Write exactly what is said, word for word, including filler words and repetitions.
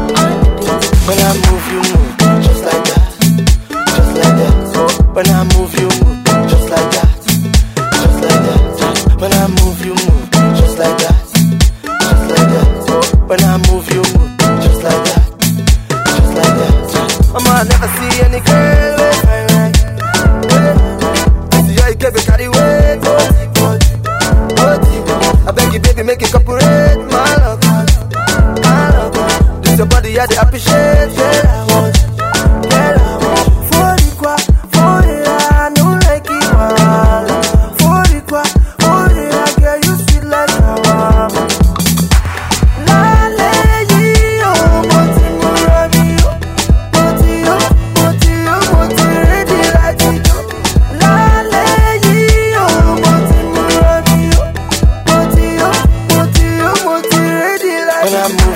When I move, you move, just like that, just like that. When I move, you move, just like that, just like that. When I move, you move, just like that, just like that. When I move, you move, just like that, just like that. Mama, I never see any girl with my right. See how you get me carry weight, oh, I beg you, baby, make it cooperate, my love, my love. This your body, I dey appreciate, yeah, I want, yeah.